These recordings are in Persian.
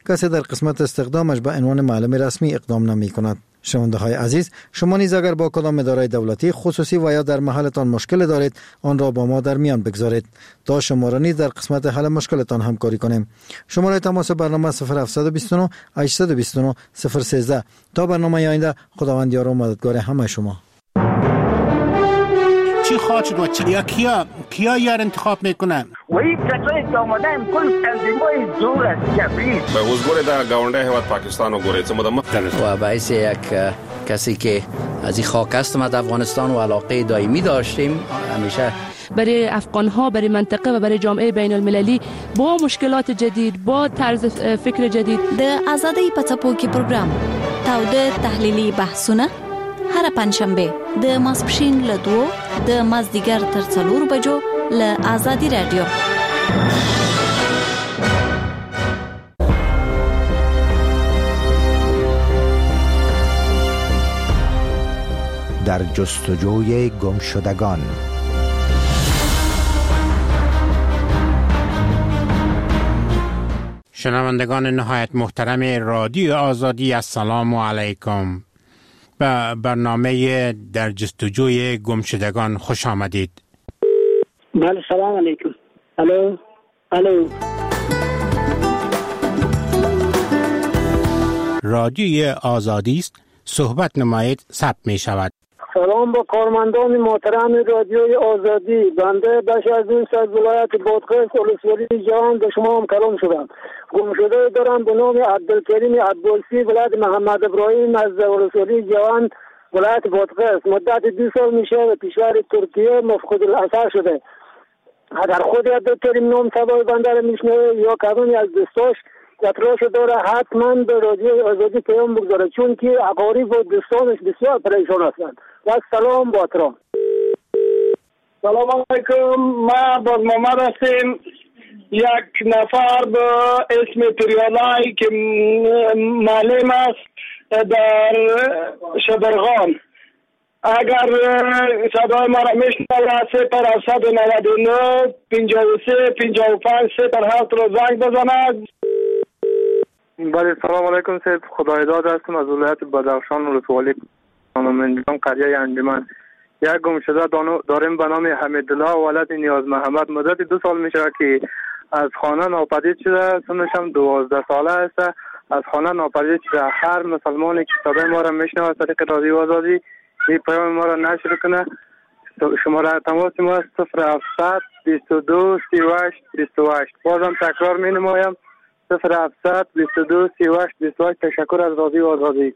کسی در قسمت استخدامش به عنوان معلم رسمی اقدام نمی کند. شنونده های عزیز، شما نیز اگر با کدام اداره دولتی خصوصی و یا در محلتان مشکل دارید، آن را با ما در میان بگذارید تا شما را نیز در قسمت حل مشکلتان همکاری کنیم. شماره تماس برنامه 0729 829 013. تا برنامه آینده، خداوند یار و مددگار همه شما. چی خواهد شد و کیا یار انتخاب میکنن؟ وی کسایی که آمدن کل تنظیمای زور است جبری به حضور در گاونده حیوات پاکستان و گوره و باعث یک کسی که از این خاک است ما در افغانستان و علاقه دائمی داشتیم همیشه برای افغان‌ها، برای منطقه و برای جامعه بین المللی با مشکلات جدید، با طرز فکر جدید. د آزادۍ په څپو کې پروګرام تاوده تحلیلي بحثونه هر پنځشنبه د ماسپښین له 2 د مازدیګر تر 4 بجو له آزادي رادیو. در جستجوی گمشدگان. شنوندگان نهایت محترم رادیو آزادی، السلام علیکم. به برنامه در جستجوی گمشدگان خوش آمدید. بله، سلام علیکم. الو. رادیو آزادی است، صحبت نمایید، ثبت می شود. سلام با کارمندان محترم رادیوی آزادی. بنده بشرجوی از ولایت بادغیس ولسوالی جوان به شما هم کلام شدم. گمشده دارم به نام عبدالکریم عبدالسی ولایت محمد ابراهیم از ولسوالی جوان ولایت بادغیس. مدت 2 سال میشه و کشور ترکیه مفقود الاثر شده. اگر خود عبدالکریم نام صدای بنده را میشنوه یا کدومی از دوستاش اطلاعش داره، حتما به رادیوی آزادی پیام بگذاره، چون که اقارب و دوستانش بسیار پریشان هستند. و سلام با احترام. سلام علیکم. ما باز محمد هستیم. یک نفر به اسم پریالای که معلم است در شبرغان. اگر صدای ما را میشنوه 0799 53 55 07 رو زنگ بزند. بله، سلام علیکم. سید خدایداد هستم از ولایت بدخشان ولسوالی منجام قریه انجمن. یک گمشده داریم به نام حمیدالله ولد نیاز محمد. مدت 2 سال میشه که از خانه ناپدید شده. سنش هم 12 ساله است. از خانه ناپدید شده. هر مسلمانی که صدای ما را میشنوه از طریق رادیو آزادی این پیام ما را نشر کنه. شماره تماس ما است 0700 22 38 28. بازم تکرار می نمایم 0700 22 38 28. تشکر از رادیو آزادی.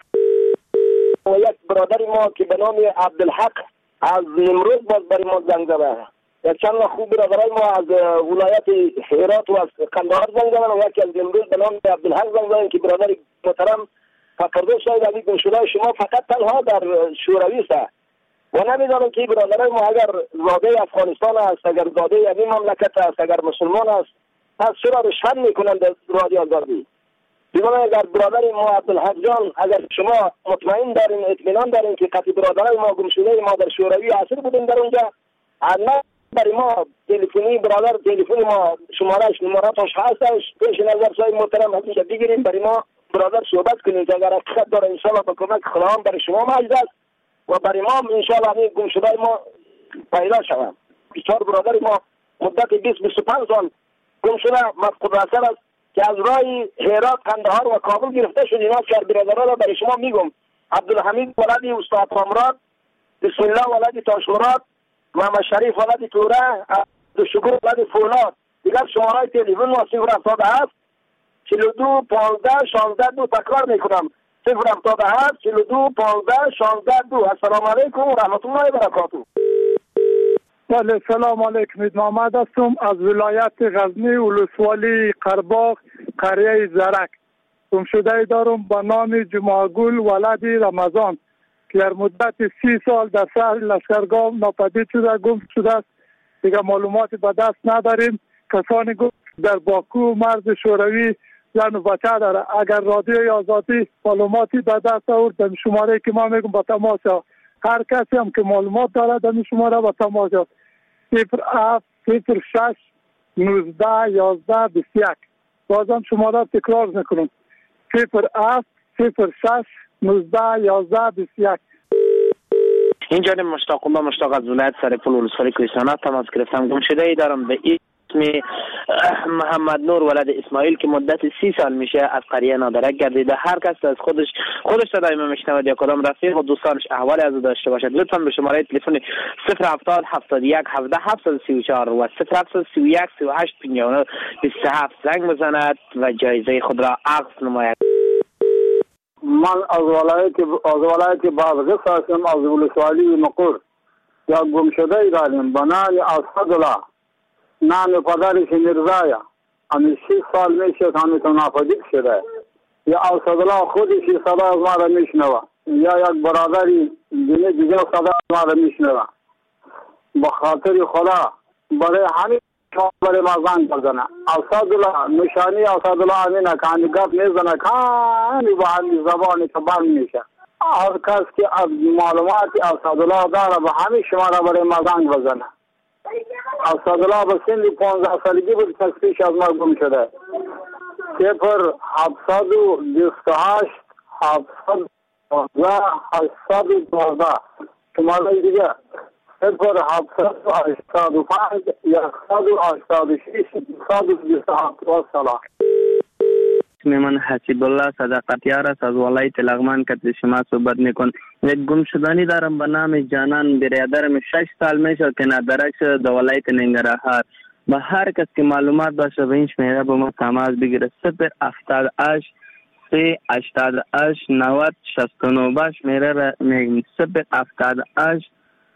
یک برادر ما که به نام عبدالحق از نمرود باز برای ما زنگ زده. یک چند خوب برادرای ما از ولایت هرات و از قندهار زنگ زدن و یکی از نمرود به نام عبدالحق زنگ زدن که برادر محترم فکرده شاید از این گمشده شما فقط تنها در شوروی است و نمیدانم که برادرای ما اگر زاده افغانستان است، اگر زاده این مملکت است، اگر مسلمان است، پس چرا رشوه میکنند در رادیو آزادی؟ دیگه اگر برادر ما عبدالحق جان، اگر شما مطمئن دارین، اطمینان دارین که قطعی برادرای ما گمشده ما در شوروی اسیر بودن در اونجا، حتما برای ما تلفنی برادر تلفن ما شماره‌اش هستش، پیش نظر صاحب محترم ازش بگیریم برای ما برادر صحبت کنیم که اگر حقیقت داره انشاءالله با کمک خداوند برای شما مجد است و برای ما انشاءالله همین گمشده ما پیدا شود. بسیار برادر ما مدت 20-25 سال گمشده مفقود الاثر است که از راه هرات، قندهار و کابل گرفته شد. اینا چهار برادرها را برای شما میگم: عبدالحمید ولد استاد کامراد، بسم الله ولد تاشمراد، محمد شریف ولد توره، عبدالشکر ولد فولاد. دیگر شماره تلفن و 077 42 15 16 2. تکرار میکنم 077 42 15 16 2. السلام علیکم و رحمت الله و برکاته. بله، سلام علیکم. محمد هستم از ولایت غزنی ولسوالی قرباغ قریه زرک. گمشده دارم به نام جمعه‌گل ولد رمضان که در مدت 30 سال در شهر لشکرگاه ناپدید شده، گم شده است. دیگه معلوماتی به دست نداریم. کسانی گفت در باکو مرز شوروی زن و بچه داره. اگر رادیوی آزادی معلوماتی به دست آورد در شماره که ما میگم با تماس، هر کسی هم که معلومات داره در شماره با تماس 07 06 19 11 21 بازم شماره تکرار میکنم 07 06 19 11 21. این جانب مشتاق از ولایت سرپل ولسوالی کوهستان تماس گرفتم. گمشده ای دارم به اسم محمد نور ولد اسماعیل که مدت 30 سال میشه از قریه نادرک گردیده. هر کس از خودش صدای ما میشنود یا کدام رفیق و دوستانش احوال از داشته باشد لطفا به شماره تلفن 070 71 17 734 و 0731 38 59 27 زنگ بزند و جایزه خود را عقد نماید. من از ولایت بازغیس هستم، از ولسوالی مقر. یا گمشده ای داریم به نام اسدالله، نام پدرش میرزایا. همین 6 سال میشه که همیتون ناپدید شده. یا اسدالله خودش صدا از ما را میشنوه، یا یک برادری دیگه صدا از ما را میشنوه. به خاطر خدا برای همین برای ما زنگ بزنه. اسدالله نشانی اسدالله امینه که همی گپ میزنه که همی با همی زبانی که بند میشه. هر کس که از معلوماتی اسدالله داره به همین شماره برای ما زنگ بزنه. اسدالله به سن 15 سالگی بود که پیش از ما گم شده. 0728 712 812 شماره دیگه 0785 186 227. والسلام. من حسیب الله صداقتیار است از ولایت لغمان که شما صحبت میکن. یک گمشدگی دارم به نام جانان برادرم 6 سال میشه که نادرک شده در ولایت ننگرهار. به هر کس که معلومات باشه به این شماره با ما تماس بگیره. 078 388 90 69 باش شماره را میگم 078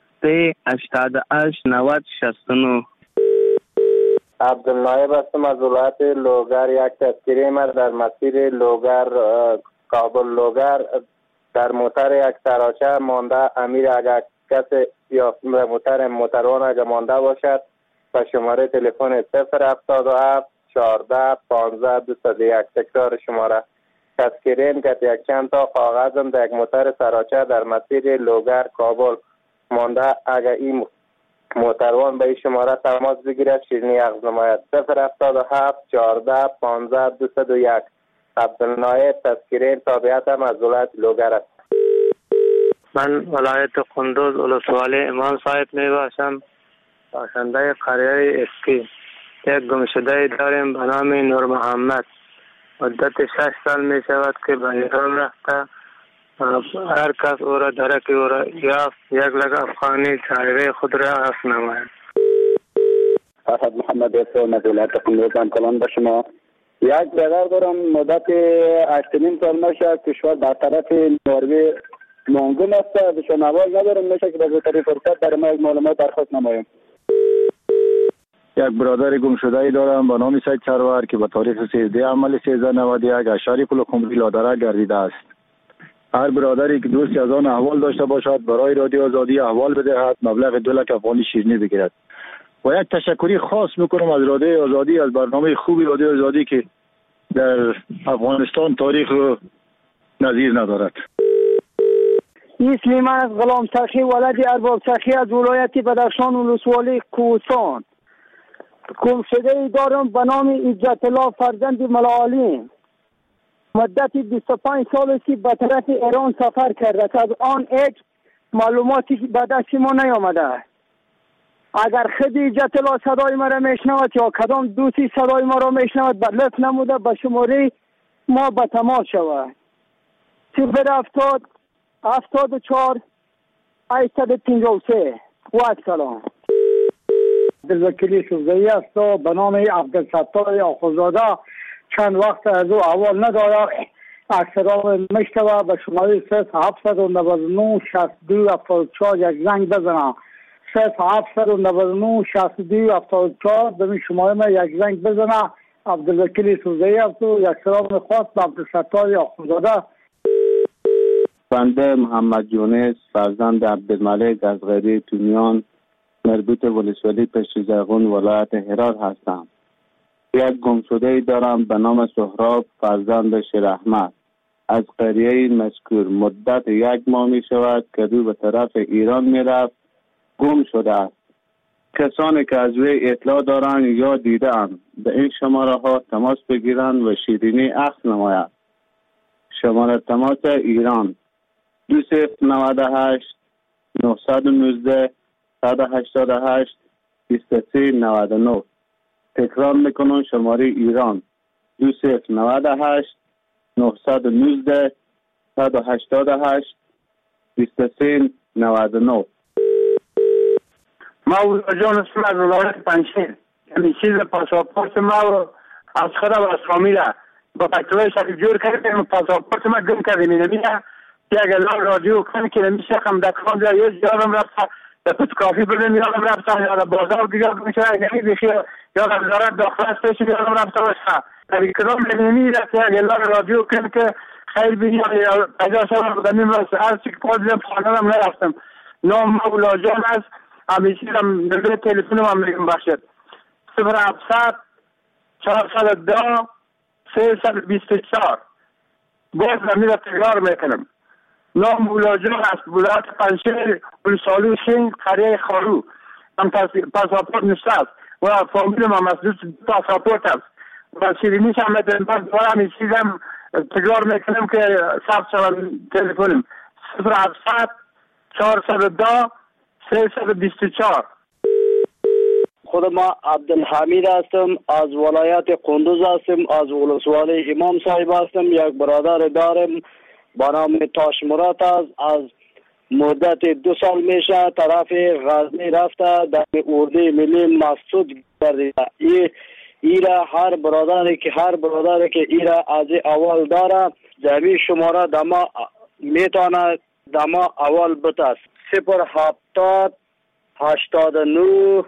388 90 69. عبدالنایب هستم از ولایت لوگر. یک تذکیره ما در مسیر لوگر کابل لوگر در موتر یک سراچه مانده. امیر اگر کسی یا موتروان اگر مانده باشد و شماره تلفن 077 14 15 201. تکرار شماره تذکیره که یک چند تا کاغذم در یک موتر سراچه در مسیر لوگر کابل مانده. اگر این محتروان به این شماره تماس بگیرد شیرینی عقد نماید. 077 14 15 201. عبدالنایب تذکیره تابعیت هم از ولایت لوگر است. من ولایت قندوز ولسوالی امام صاحب می باشم، باشنده قریه اسکی. یک گمشده داریم به نام نور محمد. مدت 6 سال می شود که به ایران رفته. هر کس او را درک او را یافت یک لگ افغانی چاره خود را عفو نماید. فرهاد محمد اسلام از ولایت قندوز کلان به شما. یک برادر دارم مدت 8.5 سال میشه کشور در طرف نروژ مانگون است. بهشون آواز ندارم میشه که به طریق فرصت برای ما یک معلومات درخواست نمایم. یک برادر گم شده ای دارم به نام سید سرور که به تاریخ 13 عمل 1391 از شهر پلخمری لادرک گردیده است. هر برادری که دوستی از آن احوال داشته باشد برای رادیو آزادی احوال بدهد، مبلغ 2 لک افغانی شیرینی بگیرد. و یک تشکری خاص میکنم از رادیو آزادی، از برنامه خوبی رادیو آزادی که در افغانستان تاریخ و نظیر ندارد. اسم من از غلام سخی ولد ارباب سخی از ولایت بدخشان ولسوالی کوهستان. گمشده ای دارم به نام عزت الله فرزند ملاعلی. مدت 25 سال است که به طرف ایران سفر کرده. از آن یک معلوماتی به دست ما نیامده. اگر خود عزت الله صدای ما را میشنود یا کدام دوستی صدای ما را میشنود به لطف نموده به شماره ما به تماس شود. 070 74 853. و سلام. عبدالوکیل سوزایی است و به نام عبدالستار آخوزاده. چند وقت از او احوال ندارد. اکثران میشتوه به شماره 0799 62 74 یک زنگ بزنم. 0799 62 74 به این شماره ما یک زنگ بزنه. عبدالوکیل سوزایی است و یک سلام خاص به عبدالستار آخوزاده. بنده محمد یونس فرزند عبدالملک از غیری تونیان مربوط ولسوالی پشت زرغون ولایت هرات هستم. یک گمشده دارم به نام سهراب فرزند شیر احمد از قریه مذکور. مدت 1 ماه می شود که او به طرف ایران می رفت گم شده است. کسانی که از وی اطلاع دارند یا دیدند به این شماره ها تماس بگیرند و شیرینی اخذ نماید. شماره تماس ایران 2098 919 188 2399. تکرار میکنم شماره ایران 2098 919 188 2399. ما جان اسم از ولایت پنجشیر، یعنی چیز پاسپورت ما از خدا و از فامیل با پکتوی شکل جور کردیم. پاسپورت ما گم کردیم. نمیشه یک الان رادیو کنی که نمیشه خم دکان جا یادم رفت به پوت کافی بردیم یادم رفت یا بازار دیگر میشه یعنی بخیر یادم وزارت داخل استش یادم رفت باشه در کدام نمیشه یک الان رادیو کنی که خیلی بینی یا پیدا شدم بودم راست هر چی که پادیم خانم نرفتم. نام مولا جان است. همیشه هم نمبر تلفنم هم میگم باشد 0700 410 324. باز نمیده تکرار میکنم. نام مولاجان است. ولایت پنجشیر بلسالو سینگ قریه خارو. هم پاسپورت نشته است و فامیلم هم از پاسپورت است و شیرینیش هم میدن. باز دوباره همیشه هم تکرار میکنم که ثبت شود تلفنم 0700 410 324. خود ما عبدالحمید هستم، از ولایت قندوز هستم، از ولسوالی امام صاحب هستم. یک برادر دارم با نام تاش مراد است. از مدت 2 سال میشه طرف غزنی رفته در اردوی ملی مسعود گردیده. ایرا هر برادری که ایرا از اول داره زمین شماره دما میتونه دما اول بتاست 070 89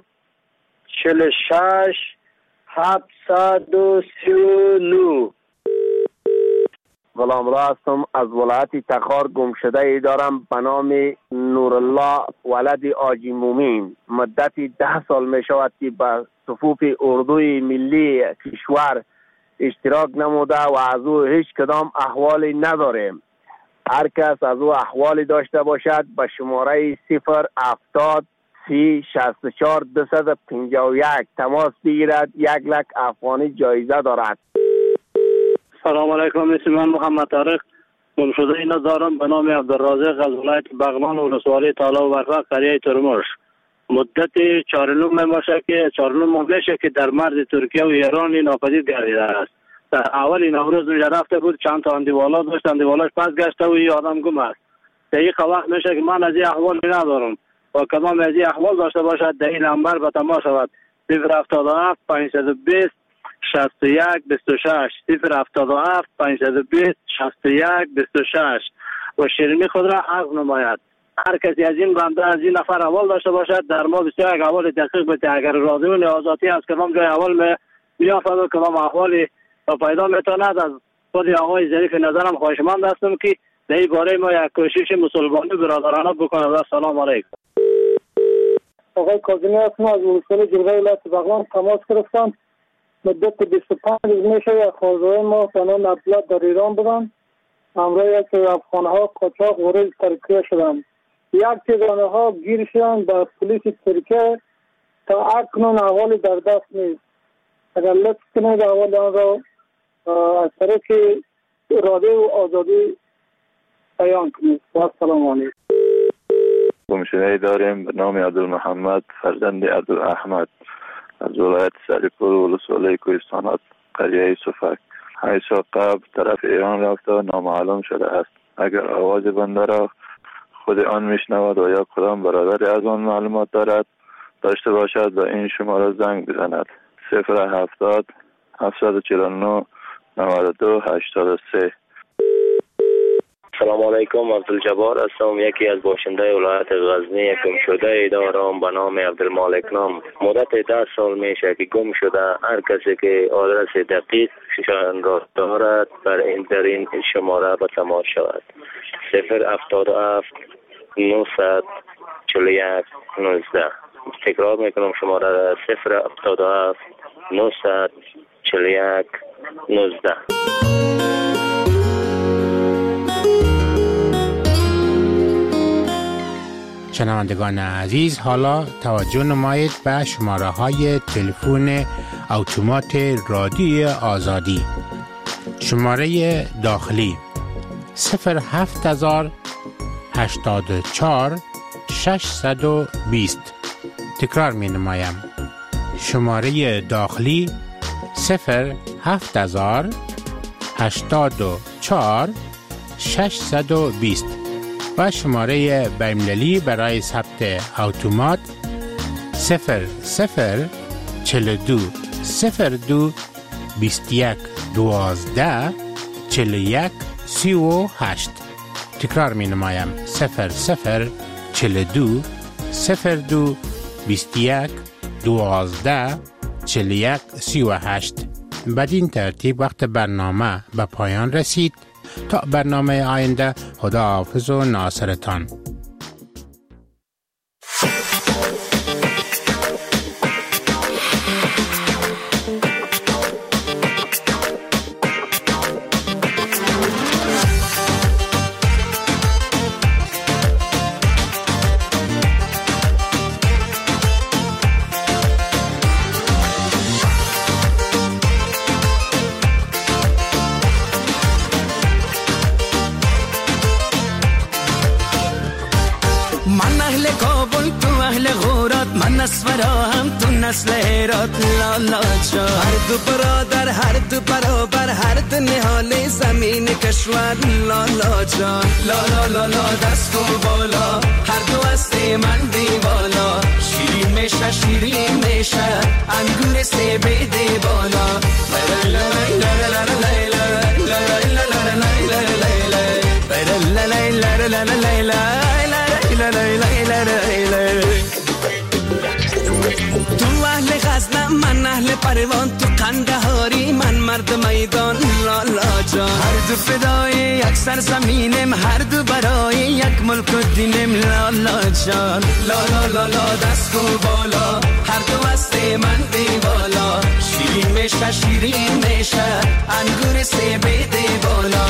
46 739. غلام را هستم، از ولایت تخار گمشده ای دارم به نام نورالله ولد آجی مومین. مدتی 10 سال می شود که به صفوف اردوی ملی کشور اشتراک نموده و از او هیچ کدام احوالی نداریم. هر کس از او احوالی داشته باشد به شماره 070 364 251 تماس بگیرد. 1 لک افغانی جایزه دارد. سلام علیکم. اسم من محمد طارق گمشده اینا دارم به نام عبدالرازق از ولایت بغلان و ولسوالی تالا و برفق قریه ترمش. مدت 4 ماه میشه که در مرز ترکیه و ایران ناپدید گردیده است. در اول نوروز رفته بود، چند تا اندیوالا داشت، اندیوالاش پس گشته و یه آدم گم است. دقیقه وقت میشه که من از این احوال ندارم و کدام از این احوال داشته باشد در این نمبر به تماس شود 077 520 61 26 077 520 61 26 و شیرینی خود را عرض نماید. هر کسی از این بنده از این نفر اول داشته باشد در ما 21 اول دقیق بده. اگر راضیون آزادی از کدام جای اول میافد و کدام احوالی پیدا میتواند از خود آقای ظریف نظرم خواهشمند هستم که در این باره ما یک کوشش مسلمانی برادرانه بکنه. سلام علیکم. آقای کاظمی هستم، از ولسوالی جلوه ولایت بغلان تماس گرفتم. مدت 25 روز میشه یک خانواده ما به نام عبدالله در ایران بودن. همراه یک افغانها قاچاق وارد ترکیه شدند. یک تیزانه ها گیر شدند به پلیس ترکیه. تا اکنون احوال در دست نیست. اگر لطف کنید احوال آن را از طریق رادیو آزادی بیان کنید. السلام علیکم. گمشده داریم به نام عبدالمحمد فرزند عبدالاحمد از ولایت سریپور و ولسوالی کوهستانات قریه صفک. 8 سال قبل طرف ایران رفته و نامعلوم شده است. اگر آواز بنده را خود آن میشنود و یا کدام برادری از آن معلومات داشته باشد به این شماره زنگ بزند 070 749 92 83. سلام علیکم. عبدالجبار هستم، یکی از باشنده ولایت غزنی. گم شده دارم به نام عبدالمالک نام. مدت 10 سال میشه که گم شده. هر کسی که آدرس دقیق شان را دارد در این شماره به تماس شود 077 941 19. تکرار میکنم شماره 077 941 19. شنوندگان عزیز، حالا توجه نمایید به شماره های تلفن اتومات رادیوی آزادی. شماره داخلی 07084 620. تکرار می نمایم. شماره داخلی 07084 620 و شماره بین‌المللی برای ثبت اتومات 0042 02 21 12 41 38. تکرار می نمایم. 0042 02 21 12 41 38. بدین ترتیب وقت برنامه به پایان رسید. تا برنامه آینده، خداحافظ و ناصرتان. نسل هرات لالا جا، هر دو برادر هر دو برابر، هر دو نهال زمین کشور لالا جا. لالا لالا دست و بالا، هر دو است من دیوالا. شیرین میشه شیرین میشه، انگور سیب دی بالا. تو اهل غزنم من اهل پروان، تو قندهاری من مرد میدان لالا جان. هر دو فدای یک سرزمینم، هر دو برای یک ملک و دینم لالا جان. لالا لالا دست و بالا، هر دو است من دیوالا. شیرین میشه شیرین میشه، انگور سیب دی بالا.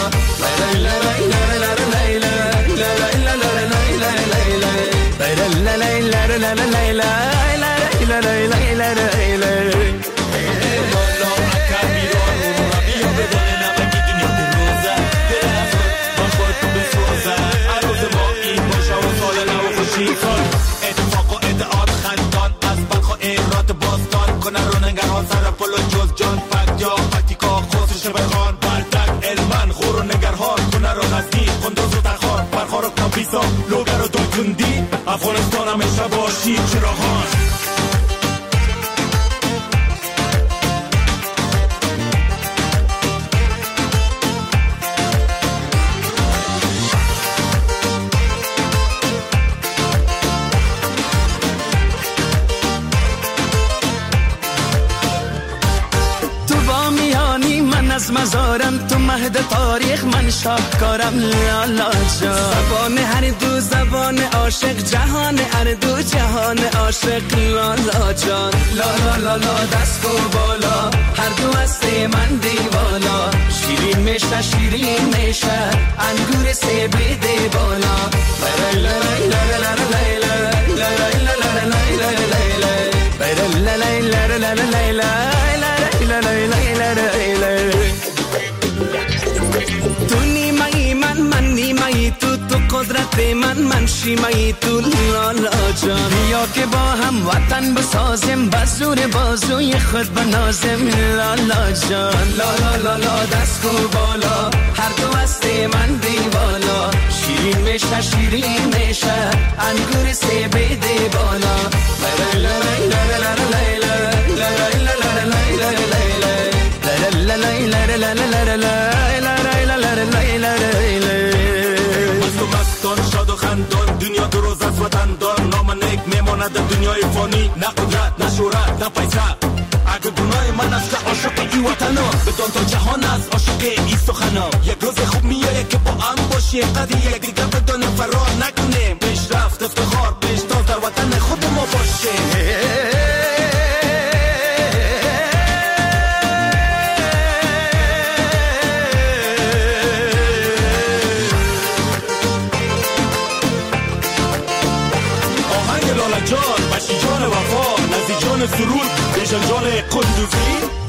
اتفاق و ادعاد خندان از بلخ و ایرات باستان کنه رو نگران سر پلو جز جان پک یا پتیکا خسرش بخان بردک علمن خور و نگرهان کنه رو غزنی خندوز و تخار برخار و کابیسا لوگر و دایتوندی افغانستان همیشه باشی چراغان. از مزارم تو مهد تاریخ من شاهکارم لالا جان. زبان هر دو زبان عاشق، جهان هر دو جهان عاشق لالا جان. لالا لالا دست و بالا، هر دو است من دیوالا. شیرین میشه شیرین میشه، انگور سیب دی بالا. تو نیمه‌ای من نیمه‌ای تو قدرت من شیمه‌ای تو لالا جان. یا که با هم وطن بسازیم، بزور بازوی خود بنازیم لالا جان. لالا لالا دست و بالا، هر دو است من دیوالا. شیرین میشه شیرین میشه، انگور سیب دی بالا. مستان شاد و خندان، دنیا دو روز از وطن دار. نام نیک میماند دنیای فانی، نه قدرت نه شهرت نه پیسه. اگه گناه من است که عاشق ای وطنا، بدان تا جهان است عاشق ای سخنا. یک روز خوب میایه که با هم باشیم، قدر یک دیگر بدان فرار نکنیم. پیشرفت افتخار پیشتاز در وطن خود ما باشیم. سرود بیشن جان قندوزی